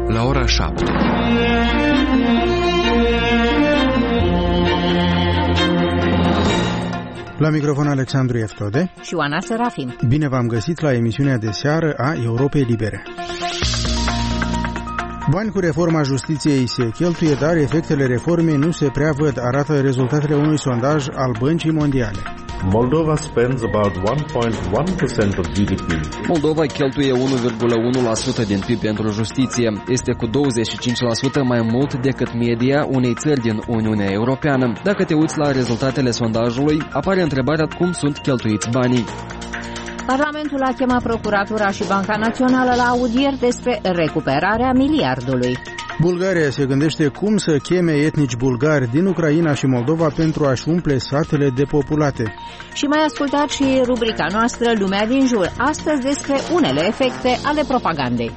la ora 7. La microfon Alexandru Eftode și Oana Serafin. Bine v-am găsit la emisiunea de seară a Europei Libere. Bani cu reforma justiției se cheltuie, dar efectele reformei nu se prea văd, arată rezultatele unui sondaj al Băncii Mondiale. Moldova spends about 1.1% of GDP. Moldova cheltuie 1,1% din PIB pentru justiție. Este cu 25% mai mult decât media unei țări din Uniunea Europeană. Dacă te uiți la rezultatele sondajului, apare întrebarea cum sunt cheltuiți banii. Parlamentul a chemat Procuratura și Banca Națională la audieri despre recuperarea miliardului. Bulgaria se gândește cum să cheme etnici bulgari din Ucraina și Moldova pentru a-și umple satele depopulate. Și mai ascultați și rubrica noastră Lumea din jur, astăzi despre unele efecte ale propagandei.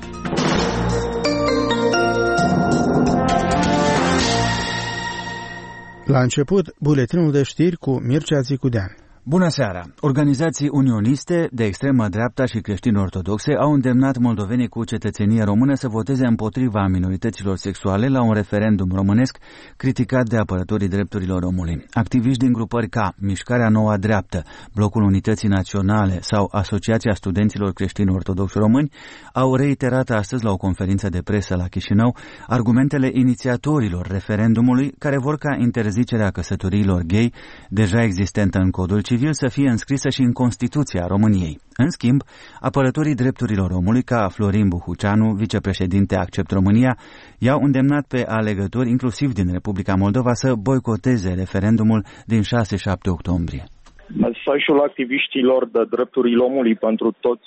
La început, buletinul de știri cu Mircea Țicudean. Bună seara! Organizații unioniste de extremă dreapta și creștini-ortodoxe au îndemnat moldovenii cu cetățenie română să voteze împotriva minorităților sexuale la un referendum românesc criticat de apărătorii drepturilor omului. Activiști din grupări ca Mișcarea Noua Dreaptă, Blocul Unității Naționale sau Asociația Studenților Creștini-Ortodoxi Români au reiterat astăzi la o conferință de presă la Chișinău argumentele inițiatorilor referendumului care vor ca interzicerea căsătoriilor gay, deja existentă în codul civil, să fie înscrisă și în Constituția României. În schimb, apărătorii drepturilor omului, ca Florin Buhuceanu, vicepreședinte Accept România, i-au îndemnat pe alegători, inclusiv din Republica Moldova, să boicoteze referendumul din 6-7 octombrie. Mesajul activiștilor de drepturile omului pentru toți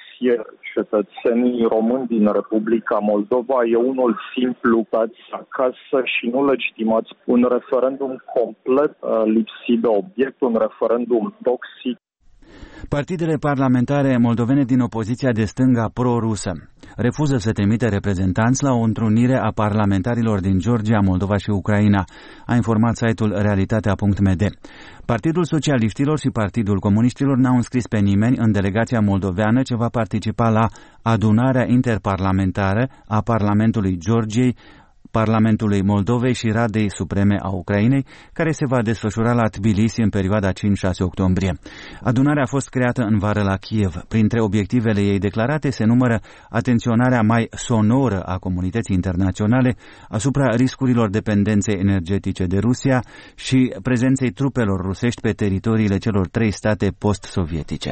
cetățenii români din Republica Moldova e unul simplu: dați acasă și nu legitimați un referendum complet lipsit de obiect, un referendum toxic. Partidele parlamentare moldovene din opoziția de stânga pro-rusă refuză să trimite reprezentanți la o întrunire a parlamentarilor din Georgia, Moldova și Ucraina, a informat site-ul realitatea.md. Partidul Socialiștilor și Partidul Comuniștilor n-au înscris pe nimeni în delegația moldoveană ce va participa la adunarea interparlamentară a Parlamentului Georgiei, Parlamentului Moldovei și Radei Supreme a Ucrainei, care se va desfășura la Tbilisi în perioada 5-6 octombrie. Adunarea a fost creată în vară la Kiev. Printre obiectivele ei declarate se numără atenționarea mai sonoră a comunității internaționale asupra riscurilor dependenței energetice de Rusia și prezenței trupelor rusești pe teritoriile celor 3 state post-sovietice.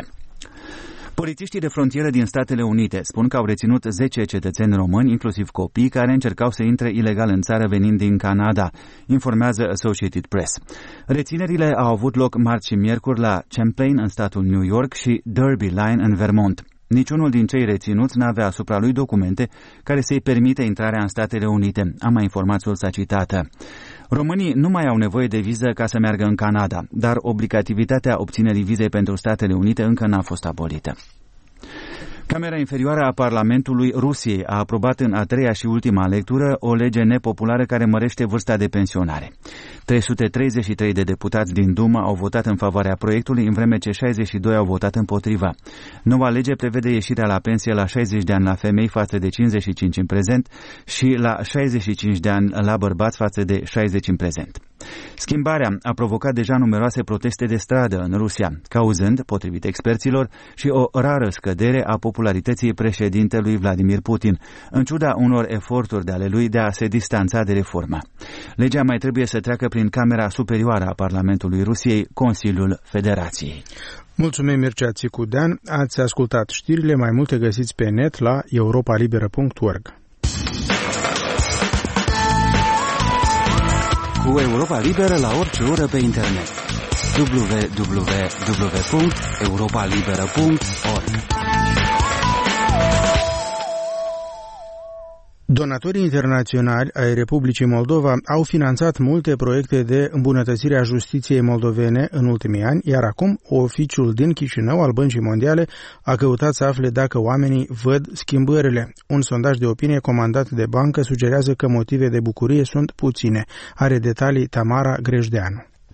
Polițiștii de frontieră din Statele Unite spun că au reținut 10 cetățeni români, inclusiv copii, care încercau să intre ilegal în țară venind din Canada, informează Associated Press. Reținerile au avut loc marți și miercuri la Champlain, în statul New York, și Derby Line, în Vermont. Niciunul din cei reținuți n-avea asupra lui documente care să-i permite intrarea în Statele Unite, a mai informat sursa citată. Românii nu mai au nevoie de viză ca să meargă în Canada, dar obligativitatea obținerii vizei pentru Statele Unite încă n-a fost abolită. Camera inferioară a Parlamentului Rusiei a aprobat în a 3-a și ultima lectură o lege nepopulară care mărește vârsta de pensionare. 333 de deputați din Duma au votat în favoarea proiectului, în vreme ce 62 au votat împotriva. Noua lege prevede ieșirea la pensie la 60 de ani la femei față de 55 în prezent și la 65 de ani la bărbați față de 60 în prezent. Schimbarea a provocat deja numeroase proteste de stradă în Rusia, cauzând, potrivit experților, și o rară scădere a popularității președintelui Vladimir Putin, în ciuda unor eforturi de ale lui de a se distanța de reformă. Legea mai trebuie să treacă prin Camera Superioară a Parlamentului Rusiei, Consiliul Federației. Mulțumim, Mircea Țicudean. Ați ascultat știrile, mai multe găsiți pe net la europalibera.org. Cu Europa Liberă la orice oră pe internet. www.europalibera.org. Donatorii internaționali ai Republicii Moldova au finanțat multe proiecte de îmbunătățire a justiției moldovene în ultimii ani, iar acum oficiul din Chișinău al Băncii Mondiale a căutat să afle dacă oamenii văd schimbările. Un sondaj de opinie comandat de bancă sugerează că motive de bucurie sunt puține. Are detalii Tamara Grejdeanu.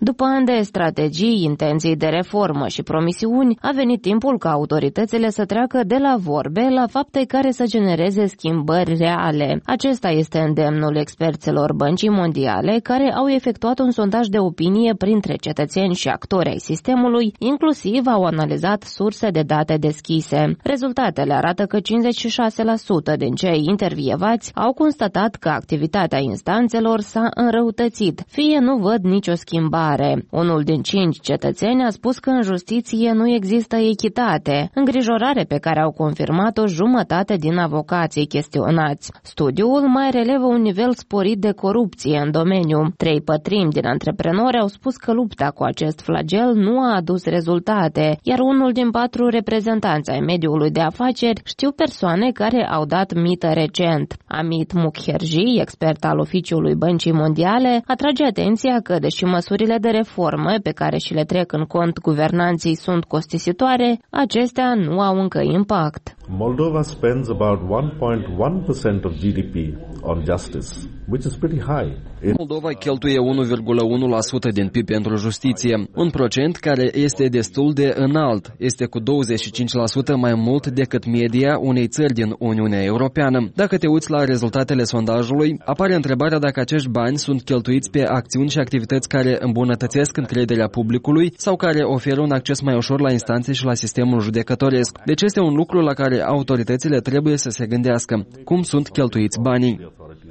După ani de strategii, intenții de reformă și promisiuni, a venit timpul ca autoritățile să treacă de la vorbe la fapte care să genereze schimbări reale. Acesta este îndemnul experților Băncii Mondiale, care au efectuat un sondaj de opinie printre cetățeni și actori ai sistemului, inclusiv au analizat surse de date deschise. Rezultatele arată că 56% din cei intervievați au constatat că activitatea instanțelor s-a înrăutățit, fie nu văd nicio schimbare. Unul din 5 cetățeni a spus că în justiție nu există echitate, îngrijorare pe care au confirmat-o jumătate din avocații chestionați. Studiul mai relevă un nivel sporit de corupție în domeniu. 3/4 din antreprenori au spus că lupta cu acest flagel nu a adus rezultate, iar unul din 4 reprezentanți ai mediului de afaceri știu persoane care au dat mită recent. Amit Mukherjee, expert al oficiului Băncii Mondiale, atrage atenția că, deși măsurile de reformă pe care și le trec în cont guvernanții sunt costisitoare, acestea nu au încă impact. Moldova spends about 1.1% of GDP on justice, which is pretty high. Moldova cheltuie 1,1% din PIB pentru justiție, un procent care este destul de înalt, este cu 25% mai mult decât media unei țări din Uniunea Europeană. Dacă te uiți la rezultatele sondajului, apare întrebarea dacă acești bani sunt cheltuiți pe acțiuni și activități care îmbunătățesc încrederea publicului sau care oferă un acces mai ușor la instanțe și la sistemul judecătoresc. Deci este un lucru la care autoritățile trebuie să se gândească. Cum sunt cheltuiți banii?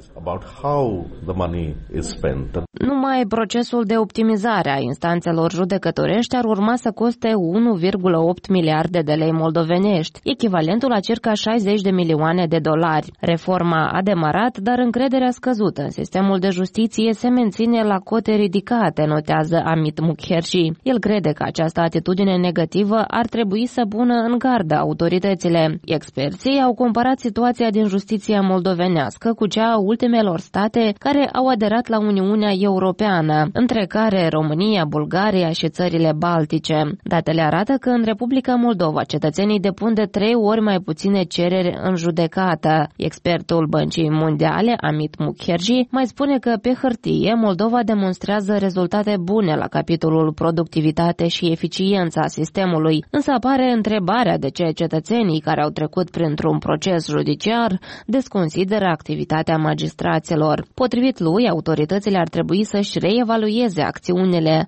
Numai procesul de optimizare a instanțelor judecătorești ar urma să coste 1,8 miliarde de lei moldovenești, echivalentul la circa 60 de milioane de dolari. Reforma a demarat, dar încrederea scăzută în sistemul de justiție se menține la cote ridicate, notează Amit Mukherjee. El crede că această atitudine negativă ar trebui să pună în gardă autoritățile. Experții au comparat situația din justiția moldovenească cu cea a ultimelor state care au aderat la Uniunea Europeană, între care România, Bulgaria și țările Baltice. Datele arată că în Republica Moldova cetățenii depun de 3 ori mai puține cereri în judecată. Expertul Băncii Mondiale, Amit Mukherjee, mai spune că pe hârtie Moldova demonstrează rezultate bune la capitolul productivitate și eficiența sistemului, însă apare întrebarea de ce cetățenii care au trecut printr-un proces judiciar desconsideră activitatea magistraților. Potrivit lui, autoritățile ar trebui să-și reevalueze acțiunile.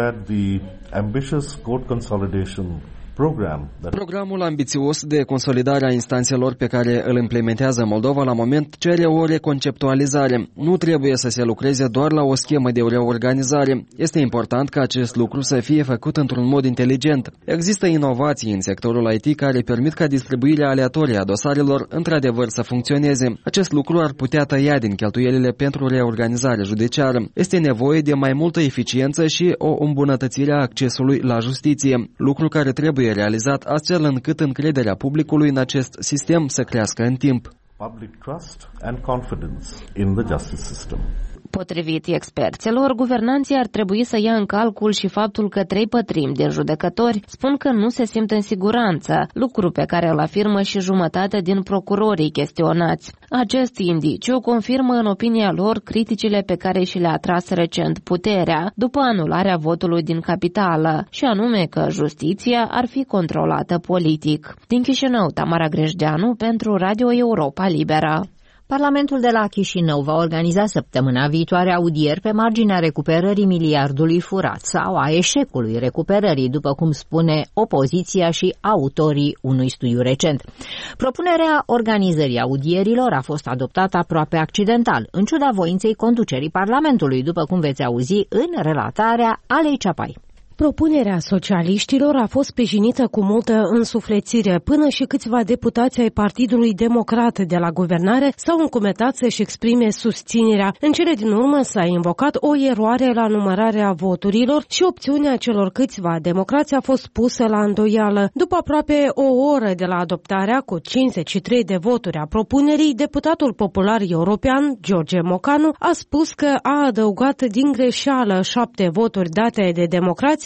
Programul ambițios de consolidare a instanțelor pe care îl implementează Moldova la moment cere o reconceptualizare. Nu trebuie să se lucreze doar la o schemă de reorganizare. Este important ca acest lucru să fie făcut într-un mod inteligent. Există inovații în sectorul IT care permit ca distribuirea aleatorie a dosarelor într-adevăr să funcționeze. Acest lucru ar putea tăia din cheltuielile pentru reorganizare judiciară. Este nevoie de mai multă eficiență și o îmbunătățire a accesului la justiție, lucru care trebuie realizat astfel încât încrederea publicului în acest sistem să crească în timp. Public trust and confidence in the justice system. Potrivit experților, guvernanții ar trebui să ia în calcul și faptul că 3/4 din judecători spun că nu se simt în siguranță, lucru pe care îl afirmă și jumătate din procurorii chestionați. Acest indiciu confirmă în opinia lor criticile pe care și le-a tras recent puterea după anularea votului din capitală, și anume că justiția ar fi controlată politic. Din Chișinău, Tamara Grejdeanu pentru Radio Europa Liberă. Parlamentul de la Chișinău va organiza săptămâna viitoare audieri pe marginea recuperării miliardului furat sau a eșecului recuperării, după cum spune opoziția și autorii unui studiu recent. Propunerea organizării audierilor a fost adoptată aproape accidental, în ciuda voinței conducerii Parlamentului, după cum veți auzi în relatarea Alei Ceapai. Propunerea socialiștilor a fost sprijinită cu multă însuflețire, până și câțiva deputați ai Partidului Democrat de la guvernare s-au încumetat să-și exprime susținerea. În cele din urmă s-a invocat o eroare la numărarea voturilor și opțiunea celor câțiva democrați a fost pusă la îndoială. După aproape o oră de la adoptarea cu 53 de voturi a propunerii, deputatul popular european George Mocanu a spus că a adăugat din greșeală 7 voturi date de democrați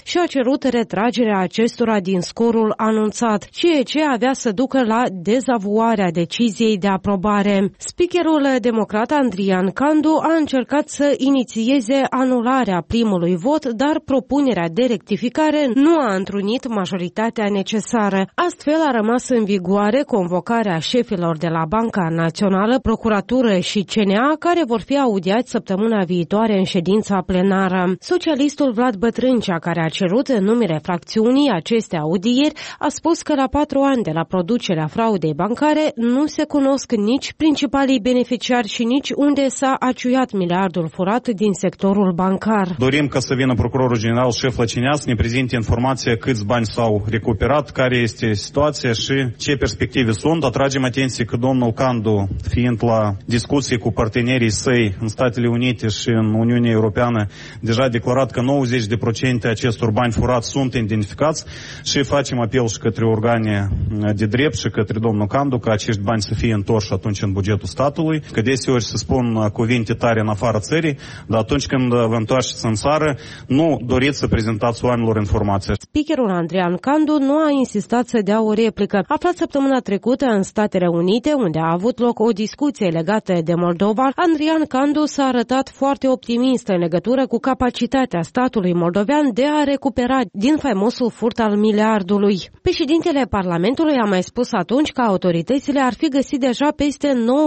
autorități și a cerut retragerea acestora din scorul anunțat, ceea ce avea să ducă la dezavuarea deciziei de aprobare. Speakerul democrat Andrian Candu a încercat să inițieze anularea primului vot, dar propunerea de rectificare nu a întrunit majoritatea necesară. Astfel a rămas în vigoare convocarea șefilor de la Banca Națională, Procuratură și CNA, care vor fi audiați săptămâna viitoare în ședința plenară. Socialistul Vlad Bătrâncea, care a cerut în numele fracțiunii aceste audieri, a spus că la 4 ani de la producerea fraudei bancare nu se cunosc nici principalii beneficiari și nici unde s-a aciuiat miliardul furat din sectorul bancar. Dorim ca să vină procurorul general șef Lăcinea să ne prezinte informația câți bani s-au recuperat, care este situația și ce perspective sunt. Atragem atenție că domnul Candu, fiind la discuții cu partenerii săi în Statele Unite și în Uniunea Europeană, deja a declarat că 90% acestor bani furați sunt identificați și facem apel și către organe de drept și către domnul Candu ca acești bani să fie întorși atunci în bugetul statului, că deseori se spun cuvinte tare în afara țării, dar atunci când vă întoarceți în țară, nu doriți să prezentați oamenilor informația. Speakerul Andrian Candu nu a insistat să dea o replică. Aflat săptămâna trecută în Statele Unite, unde a avut loc o discuție legată de Moldova, Andrian Candu s-a arătat foarte optimist în legătură cu capacitatea statului moldovean de a recupera din faimosul furt al miliardului. Președintele Parlamentului a mai spus atunci că autoritățile ar fi găsit deja peste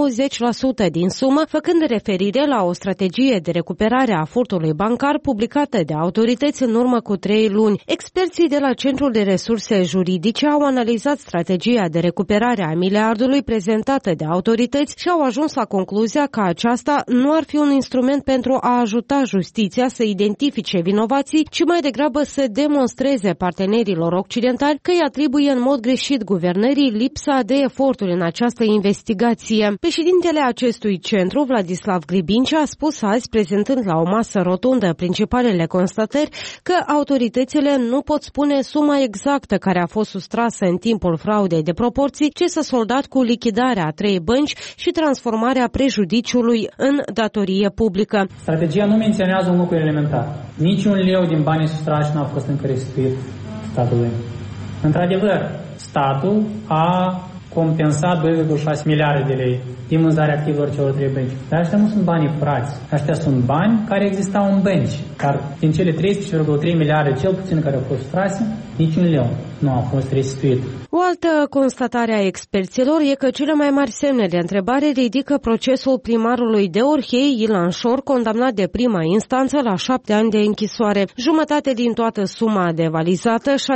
90% din sumă, făcând referire la o strategie de recuperare a furtului bancar publicată de autorități în urmă cu 3 luni. Experții de la Centrul de Resurse Juridice au analizat strategia de recuperare a miliardului prezentată de autorități și au ajuns la concluzia că aceasta nu ar fi un instrument pentru a ajuta justiția să identifice vinovații, ci mai degrabă să demonstreze partenerilor occidentali că îi atribuie în mod greșit guvernării lipsa de eforturi în această investigație. Președintele acestui centru, Vladislav Gribincea, a spus azi, prezentând la o masă rotundă principalele constatări, că autoritățile nu pot spune suma exactă care a fost sustrasă în timpul fraudei de proporții, ce s-a soldat cu lichidarea a 3 bănci și transformarea prejudiciului în datorie publică. Strategia nu menționează un lucru elementar. Niciun leu din banii sustrași nu a fost încă restituit statului. Într-adevăr, statul a compensat 2,6 miliarde de lei din vânzarea activelor celor 3 bănci. Dar ăștia nu sunt banii furați. Ăștia sunt bani care existau în bănci. Dar din cele 13,3 miliarde, cel puțin care au fost sustrase, niciun leu nu a fost restituit. O altă constatare a experților e că cele mai mari semne de întrebare ridică procesul primarului de Orhei, Ilan Șor, condamnat de prima instanță la 7 ani de închisoare. Jumătate din toată suma devalizată, 6,5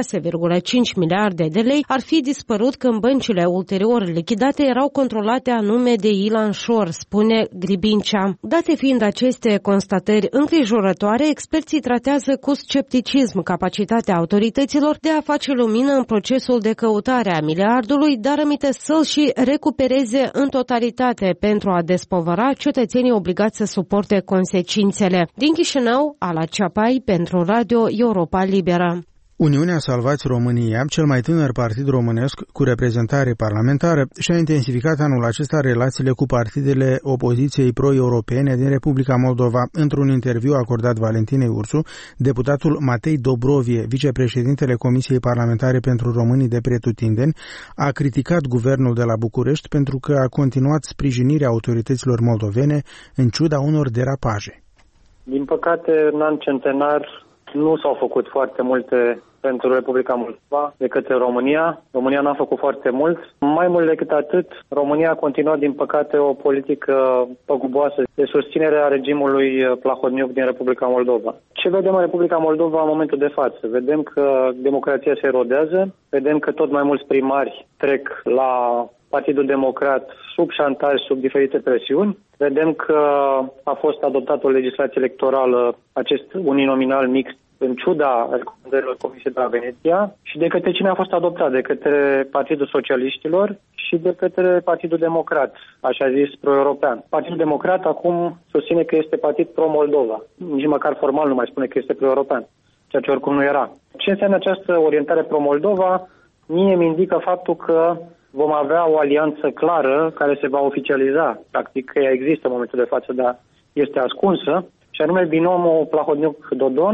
miliarde de lei, ar fi dispărut când băncile ulterior lichidate erau controlate anume de Ilan Șor, spune Gribincea. Date fiind aceste constatări îngrijorătoare, experții tratează cu scepticism capacitatea autorităților de a face lumină în procesul de căutare a miliardului, dar aminte să-l și recupereze în totalitate pentru a despovăra cetățenii obligați să suporte consecințele. Din Chișinău, Ala Ceapai pentru Radio Europa Liberă. Uniunea Salvați România, cel mai tânăr partid românesc cu reprezentare parlamentară, și-a intensificat anul acesta relațiile cu partidele opoziției pro-europene din Republica Moldova. Într-un interviu acordat Valentinei Ursu, deputatul Matei Dobrovie, vicepreședintele Comisiei Parlamentare pentru Românii de Pretutindeni, a criticat guvernul de la București pentru că a continuat sprijinirea autorităților moldovene în ciuda unor derapaje. Din păcate, în an centenar nu s-au făcut foarte multe pentru Republica Moldova de către România. România n-a făcut foarte mult. Mai mult decât atât, România a continuat, din păcate, o politică păguboasă de susținere a regimului Plahotniuc din Republica Moldova. Ce vedem în Republica Moldova în momentul de față? Vedem că democrația se erodează, vedem că tot mai mulți primari trec la Partidul Democrat sub șantaj, sub diferite presiuni. Vedem că a fost adoptată o legislație electorală, acest uninominal mixt, în ciuda recomandărilor Comisiei de la Veneția, și de către cine a fost adoptat? De către Partidul Socialiștilor și de către Partidul Democrat, așa zis pro-european. Partidul Democrat acum susține că este partid pro-Moldova. Nici măcar formal nu mai spune că este pro-european, ceea ce oricum nu era. Ce înseamnă această orientare pro-Moldova? Mie mi indică faptul că vom avea o alianță clară care se va oficializa. Practic, că ea există în momentul de față, dar este ascunsă, și anume binomul Plahotniuc-Dodon,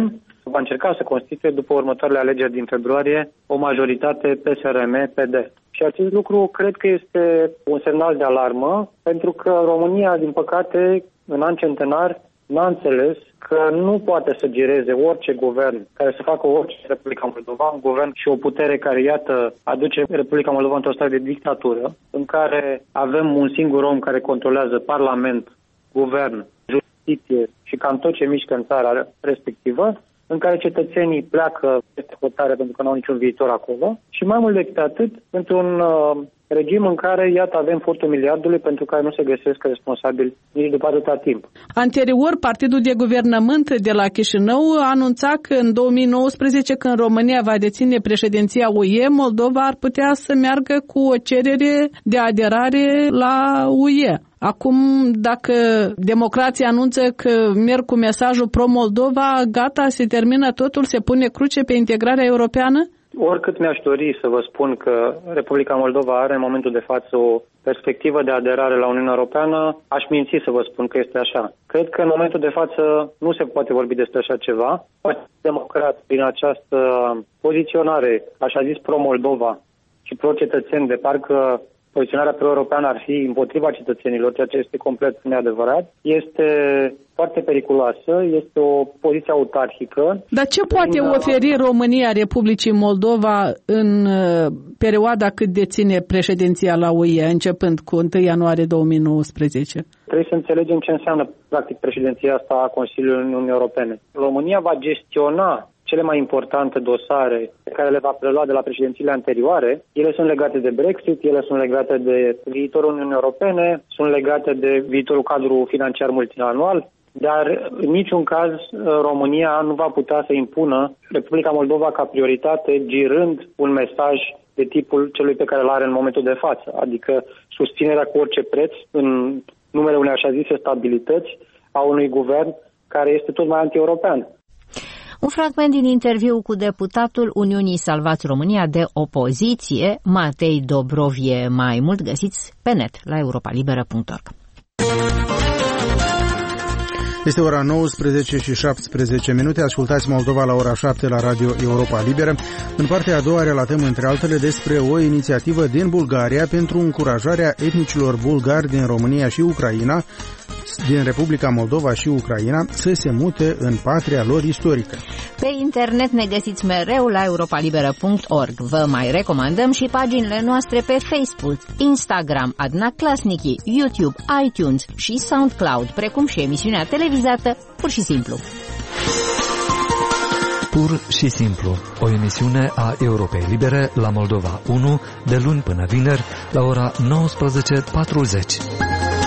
va încerca să constituie după următoarele alegeri din februarie o majoritate PSRM-PD. Și acest lucru cred că este un semnal de alarmă, pentru că România, din păcate, în an centenar, n-a înțeles că nu poate să gireze orice guvern care să facă orice Republica Moldova, un guvern și o putere care, iată, aduce Republica Moldova într-o stare de dictatură, în care avem un singur om care controlează Parlament, guvern, justiție și cam tot ce mișcă în țara respectivă, în care cetățenii pleacă peste hotare pentru că nu au niciun viitor acolo și mai mult decât atât, într-un regim în care, iată, avem furtul miliardului pentru care nu se găsesc responsabili nici după atâta timp. Anterior, Partidul de Guvernământ de la Chișinău a anunțat că în 2019, când România va deține președinția UE, Moldova ar putea să meargă cu o cerere de aderare la UE. Acum, dacă democrații anunță că merg cu mesajul pro-Moldova, gata, se termină totul, se pune cruce pe integrarea europeană? Oricât mi-aș dori să vă spun că Republica Moldova are în momentul de față o perspectivă de aderare la Uniunea Europeană, aș minți să vă spun că este așa. Cred că în momentul de față nu se poate vorbi despre așa ceva. Partidul Democrat, prin această poziționare, așa zis, pro-Moldova și pro-cetățeni, de parcă poziționarea pro-europeană ar fi împotriva cetățenilor, ceea ce este complet neadevărat, este foarte periculoasă, este o poziție autarhică. Dar ce poate oferi România Republicii Moldova în perioada cât deține președinția la UE, începând cu 1 ianuarie 2019? Trebuie să înțelegem ce înseamnă, practic, președinția asta a Consiliului Uniunii Europene. România va gestiona cele mai importante dosare pe care le va prelua de la președințiile anterioare. Ele sunt legate de Brexit, ele sunt legate de viitorul Uniunii Europene, sunt legate de viitorul cadru financiar multianual, dar în niciun caz România nu va putea să impună Republica Moldova ca prioritate, girând un mesaj de tipul celui pe care îl are în momentul de față, adică susținerea cu orice preț în numele unei așa zise stabilități a unui guvern care este tot mai anti-european. Un fragment din interviu cu deputatul Uniunii Salvați România de opoziție, Matei Dobrovie. Mai mult găsiți pe net la europalibera.org. Este ora 19 și 17 minute. Ascultați Moldova la ora 7 la Radio Europa Liberă. În partea a doua relatăm, între altele, despre o inițiativă din Bulgaria pentru încurajarea etnicilor bulgari din România și Ucraina, din Republica Moldova și Ucraina, să se mute în patria lor istorică. Pe internet ne găsiți mereu la europalibera.org. Vă mai recomandăm și paginile noastre pe Facebook, Instagram, Adna Klasniki, YouTube, iTunes și SoundCloud, precum și emisiunea televizată Pur și Simplu. Pur și Simplu, o emisiune a Europei Libere la Moldova 1, de luni până vineri, la ora 19:40.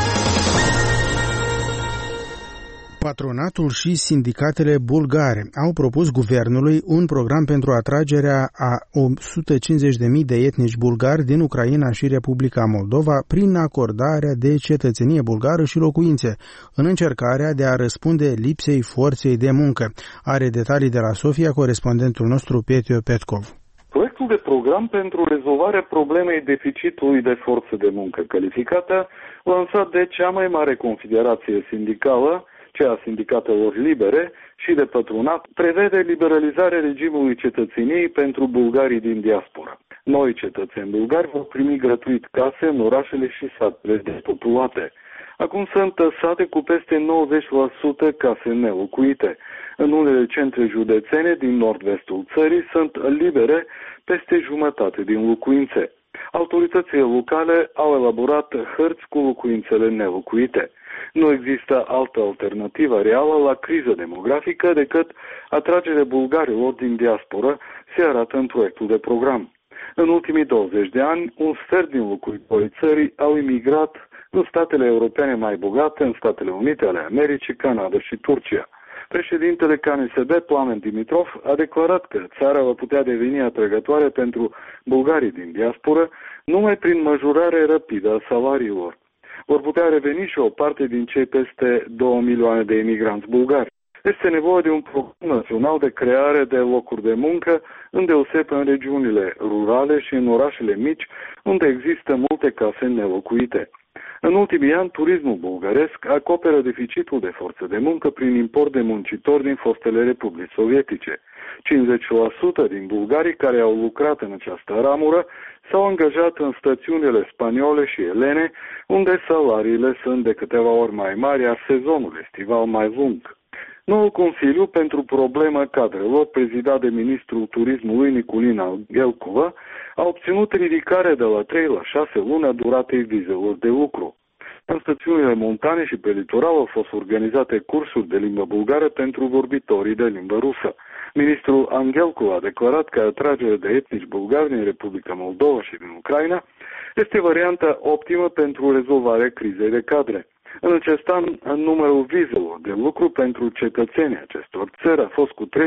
Patronatul și sindicatele bulgare au propus guvernului un program pentru atragerea a 150.000 de etnici bulgari din Ucraina și Republica Moldova prin acordarea de cetățenie bulgară și locuințe, în încercarea de a răspunde lipsei forței de muncă. Are detalii de la Sofia corespondentul nostru Petio Petkov. Proiectul de program pentru rezolvarea problemei deficitului de forță de muncă calificată, lansat de cea mai mare confederație sindicală, cea a sindicatelor libere și de patronat, prevede liberalizarea regimului cetățeniei pentru bulgarii din diaspora. Noi cetățeni bulgari vor primi gratuit case în orașele și satele depopulate. Acum sunt tăsate cu peste 90% case nelocuite. În unele centre județene din nord-vestul țării sunt libere peste jumătate din locuințe. Autoritățile locale au elaborat hărți cu locuințele nelocuite. Nu există altă alternativă reală la criza demografică decât atragerea bulgarilor din diasporă, se arată în proiectul de program. În ultimii 20 de ani, un sfert din locuitorii țării au imigrat în statele europene mai bogate, în Statele Unite ale Americii, Canada și Turcia. Președintele KNSB, Plamen Dimitrov, a declarat că țara va putea deveni atrăgătoare pentru bulgarii din diasporă numai prin majorare rapidă a salariilor. Vor putea reveni și o parte din cei peste 2 milioane de imigranți bulgari. Este nevoie de un program național de creare de locuri de muncă, îndeosebi în regiunile rurale și în orașele mici, unde există multe case nelocuite. În ultimii ani, turismul bulgaresc acoperă deficitul de forță de muncă prin import de muncitori din fostele republici sovietice. 50% din bulgarii care au lucrat în această ramură s-au angajat în stațiunile spaniole și elene, unde salariile sunt de câteva ori mai mari, iar sezonul estival mai lung. Noul Consiliu pentru problema cadrelor, prezidat de ministrul turismului Niculina Ghelcova, a obținut ridicarea de la 3 la 6 luni a duratei vizelor de lucru. În stațiunile montane și pe litoral au fost organizate cursuri de limbă bulgară pentru vorbitorii de limbă rusă. Ministrul Angelcu a declarat că atragerea de etnici bulgari din Republica Moldova și din Ucraina este varianta optimă pentru rezolvarea crizei de cadre. În acest an, numărul vizelor de lucru pentru cetățenii acestor țări a fost cu 30%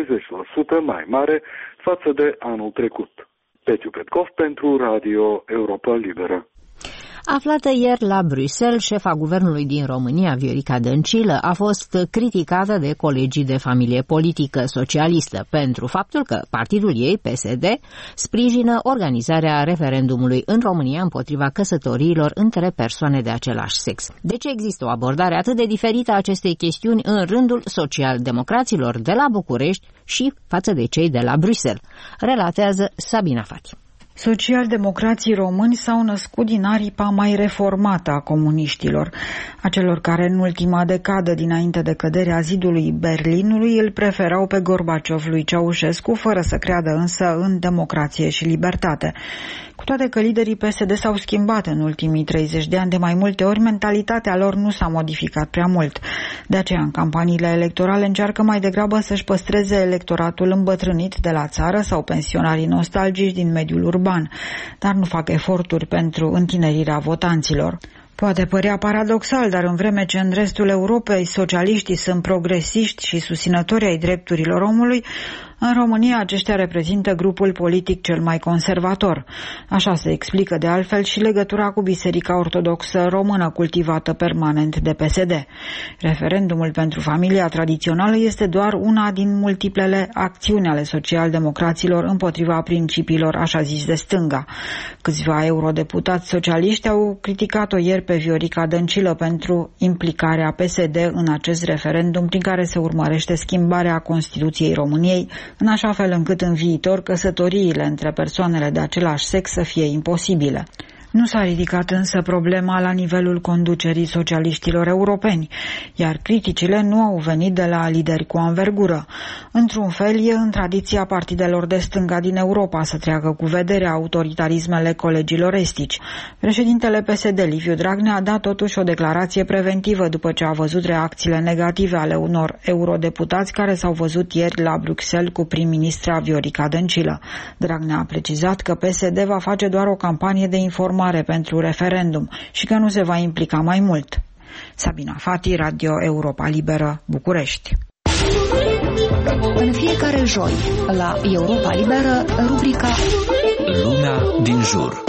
mai mare față de anul trecut. Pețiu Petkov pentru Radio Europa Liberă. Aflată ieri la Bruxelles, șefa guvernului din România, Viorica Dăncilă, a fost criticată de colegii de familie politică socialistă pentru faptul că partidul ei, PSD, sprijină organizarea referendumului în România împotriva căsătoriilor între persoane de același sex. De ce există o abordare atât de diferită a acestei chestiuni în rândul social-democraților de la București și față de cei de la Bruxelles? Relatează Sabina Fati. Socialdemocrații români s-au născut din aripa mai reformată a comuniștilor, a celor care în ultima decadă dinainte de căderea zidului Berlinului îl preferau pe Gorbaciov lui Ceaușescu, fără să creadă însă în democrație și libertate. Cu toate că liderii PSD s-au schimbat în ultimii 30 de ani de mai multe ori, mentalitatea lor nu s-a modificat prea mult. De aceea, în campaniile electorale încearcă mai degrabă să-și păstreze electoratul îmbătrânit de la țară sau pensionarii nostalgici din mediul urban, dar nu fac eforturi pentru întinerirea votanților. Poate părea paradoxal, dar în vreme ce în restul Europei socialiștii sunt progresiști și susținători ai drepturilor omului, în România aceștia reprezintă grupul politic cel mai conservator. Așa se explică de altfel și legătura cu Biserica Ortodoxă Română cultivată permanent de PSD. Referendumul pentru familia tradițională este doar una din multiplele acțiuni ale socialdemocraților împotriva principiilor așa zis de stânga. Câțiva eurodeputați socialiști au criticat-o ieri pe Viorica Dăncilă pentru implicarea PSD în acest referendum prin care se urmărește schimbarea Constituției României în așa fel încât în viitor căsătoriile între persoanele de același sex să fie imposibile. Nu s-a ridicat însă problema la nivelul conducerii socialiștilor europeni, iar criticile nu au venit de la lideri cu anvergură. Într-un fel, e în tradiția partidelor de stânga din Europa să treacă cu vederea autoritarismele colegilor estici. Președintele PSD, Liviu Dragnea, a dat totuși o declarație preventivă după ce a văzut reacțiile negative ale unor eurodeputați care s-au văzut ieri la Bruxelles cu prim-ministra Viorica Dăncilă. Dragnea a precizat că PSD va face doar o campanie de informare pentru referendum și că nu se va implica mai mult. Sabina Fati, Radio Europa Liberă, București. În fiecare joi, la Europa Liberă, rubrica Lumea din jur.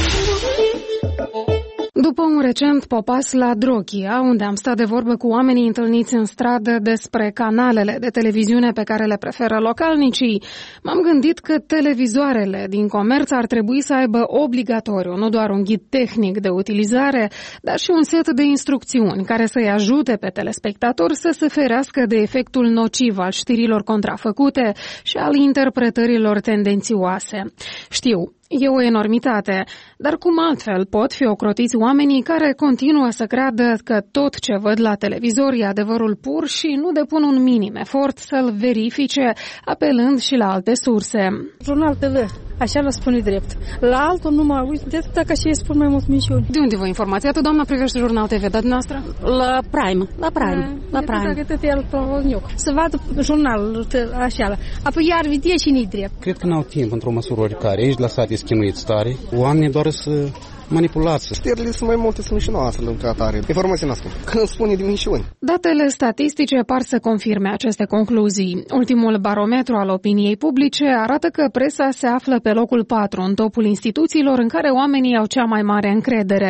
După un recent popas la Droghia, unde am stat de vorbă cu oamenii întâlniți în stradă despre canalele de televiziune pe care le preferă localnicii, m-am gândit că televizoarele din comerț ar trebui să aibă obligatoriu nu doar un ghid tehnic de utilizare, dar și un set de instrucțiuni care să-i ajute pe telespectator să se ferească de efectul nociv al știrilor contrafăcute și al interpretărilor tendențioase. Știu, e o enormitate, dar cum altfel pot fi ocrotiți oamenii care continuă să creadă că tot ce văd la televizor e adevărul pur și nu depun un minim efort să-l verifice, apelând și la alte surse. Jurnal TV, așa le spune drept. La altul nu mă uit de atât dacă și spun mai mult minciuni. De unde vă informația? Tu, doamna, privește Jurnal TV, dar dumneavoastră? La Prime. Să vadă jurnalul așa. Apoi iar vedea și nu-i drept. Cred că n-au timp într-o măsură oricare. Ești lăsat chinuiți tare. Oamenii doar să manipulați. Știrile sunt mai multe, sunt și noastre în tratare. Informații noastre. Când spune de minciuni. Datele statistice par să confirme aceste concluzii. Ultimul barometru al opiniei publice arată că presa se află pe locul 4 în topul instituțiilor în care oamenii au cea mai mare încredere.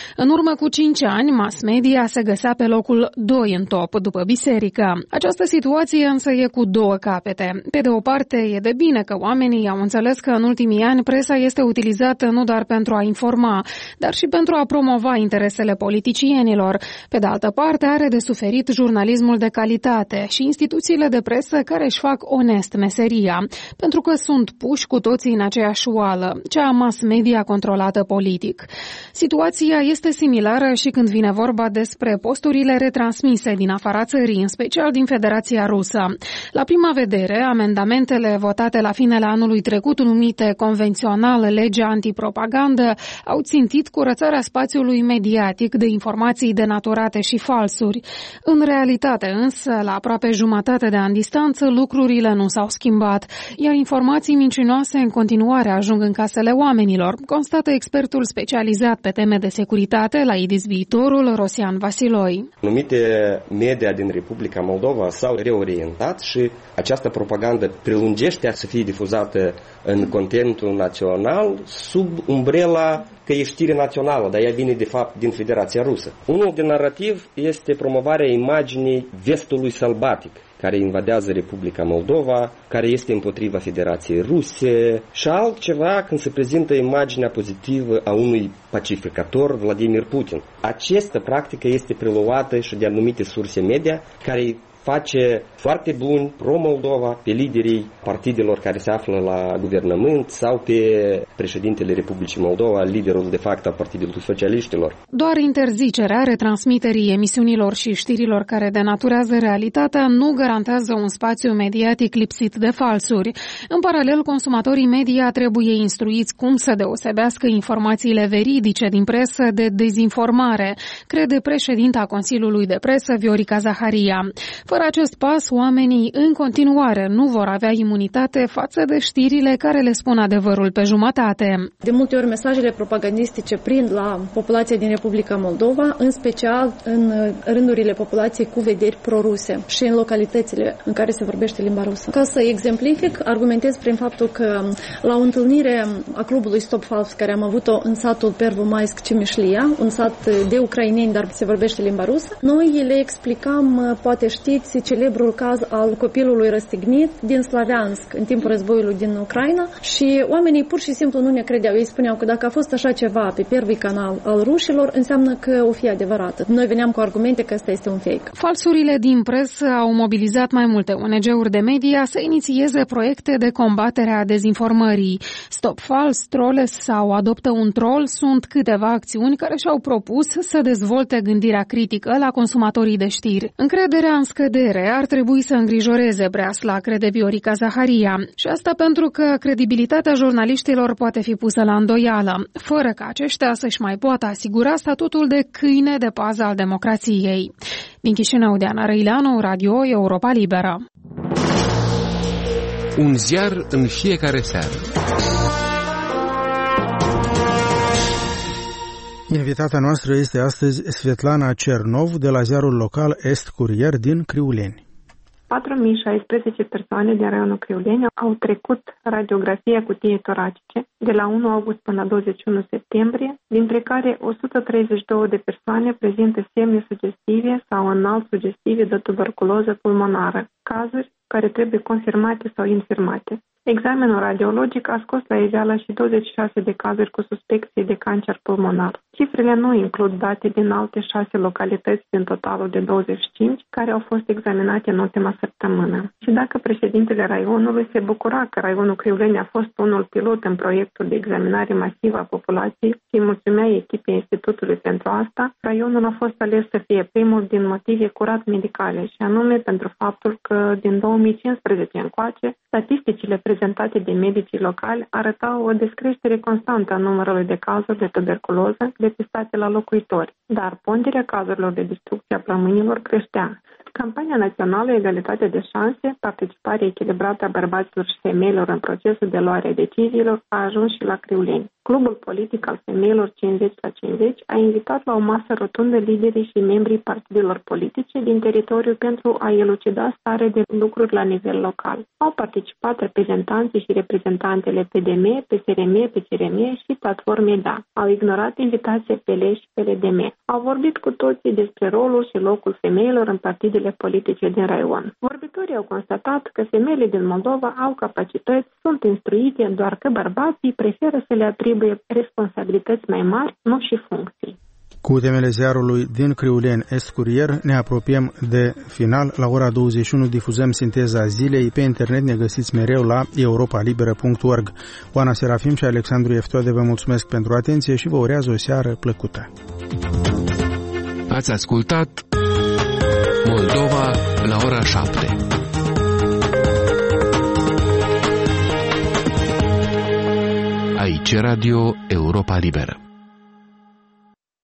În urmă cu 5 ani, mass media se găsea pe locul 2 în top, după biserică. Această situație însă e cu două capete. Pe de o parte, e de bine că oamenii au înțeles că în ultimii ani presa este utilizată nu doar pentru a informa, dar și pentru a promova interesele politicienilor. Pe de altă parte, are de suferit jurnalismul de calitate și instituțiile de presă care își fac onest meseria, pentru că sunt puși cu toții în aceeași oală, cea a mass media controlată politic. Situația este similară și când vine vorba despre posturile retransmise din afara țării, în special din Federația Rusă. La prima vedere, amendamentele votate la finele anului trecut, numite convențional legea antipropagandă, au țintit curățarea spațiului mediatic de informații denaturate și falsuri. În realitate însă, la aproape jumătate de ani distanță, lucrurile nu s-au schimbat, iar informații mincinoase în continuare ajung în casele oamenilor, constată expertul specializat pe teme de securitate la IDIS Viitorul, Rosian Vasiloi. Numite media din Republica Moldova s-au reorientat și această propagandă prelungește să fie difuzată în contentul național sub umbrela că e știre națională, dar ea vine de fapt din Federația Rusă. Unul din narativ este promovarea imaginii vestului sălbatic, care invadează Republica Moldova, care este împotriva Federației Ruse, și altceva când se prezintă imaginea pozitivă a unui pacificator, Vladimir Putin. Această practică este preluată și de anumite surse media, care face foarte bun pro-Moldova pe liderii partidelor care se află la guvernământ sau pe președintele Republicii Moldova, liderul de fapt al Partidului Socialiștilor. Doar interzicerea retransmiterii emisiunilor și știrilor care denaturează realitatea nu garantează un spațiu mediatic lipsit de falsuri. În paralel, consumatorii media trebuie instruiți cum să deosebească informațiile veridice din presă de dezinformare, crede președinta Consiliului de Presă, Viorica Zaharia. Fără acest pas, oamenii în continuare nu vor avea imunitate față de știrile care le spun adevărul pe jumătate. De multe ori mesajele propagandistice prind la populația din Republica Moldova, în special în rândurile populației cu vederi proruse și în localitățile în care se vorbește limba rusă. Ca să exemplific, argumentez prin faptul că la o întâlnire a clubului Stop Fals, care am avut-o în satul Pervomaisk Cimișlia, un sat de ucraineni, dar se vorbește limba rusă, noi le explicam, poate știți, celebrul caz al copilului răstignit din Slaviansk în timpul războiului din Ucraina și oamenii pur și simplu nu ne credeau. Ei spuneau că dacă a fost așa ceva pe Первый canal al rușilor, înseamnă că o fi adevărată. Noi veneam cu argumente că ăsta este un fake. Falsurile din presă au mobilizat mai multe ONG-uri de media să inițieze proiecte de combatere a dezinformării. Stop Fals, Trolles sau Adoptă un troll sunt câteva acțiuni care și-au propus să dezvolte gândirea critică la consumatorii de știri. Încrederea în scădere ar trebui să îngrijoreze Breasla, crede Viorica Zaharia. Și asta pentru că credibilitatea jurnaliștilor poate fi pusă la îndoială, fără ca aceștia să-și mai poată asigura statutul de câine de pază al democrației. Din Chișinău, Diana Răileanu, Radio Europa Liberă. Un ziar în fiecare seară. Invitata noastră este astăzi Svetlana Cernov de la ziarul local Est Curier din Criuleni. 4016 persoane din raionul Criuleni au trecut radiografia cutiei toracice de la 1 august până 21 septembrie, dintre care 132 de persoane prezintă semne sugestive sau înalt sugestive de tuberculoză pulmonară, cazuri care trebuie confirmate sau infirmate. Examenul radiologic a scos la iveală și 26 de cazuri cu suspecție de cancer pulmonar. Cifrele nu includ date din alte 6 localități din totalul de 25 care au fost examinate în ultima săptămână. Și dacă președintele raionului se bucura că raionul Criuleni a fost unul pilot în proiectul de examinare masivă a populației și îi mulțumea echipei Institutului pentru asta, raionul a fost ales să fie primul din motive curat medicale, și anume pentru faptul că din 2015 încoace, statisticile prezentate de medicii locali arătau o descreștere constantă a numărului de cazuri de tuberculoză depistate la locuitori, dar ponderea cazurilor de destrucție a plămânilor creștea. Campania națională Egalitate de șanse, participare echilibrată a bărbaților și femeilor în procesul de luare a deciziilor a ajuns și la Criuleni. Clubul politic al femeilor 50/50 a invitat la o masă rotundă liderii și membrii partidelor politice din teritoriu pentru a elucida stare de lucruri la nivel local. Au participat reprezentanții și reprezentantele PDM, PSRM, PCRM și platformei DA. Au ignorat invitația PL și PLDM. Au vorbit cu toții despre rolul și locul femeilor în partidele politice din raion. Vorbitorii au constatat că femeile din Moldova au capacități, sunt instruite, doar că bărbații preferă să le atribuie responsabilități mai mari, nu și funcții. Cu temele ziarului din Criuleni Est Curier ne apropiem de final. La ora 21 difuzăm sinteza zilei. Pe internet ne găsiți mereu la europalibera.org. Oana Serafim și Alexandru Eftode vă mulțumesc pentru atenție și vă urează o seară plăcută. Ați ascultat Moldova la ora 7. Aici Radio Europa Liberă.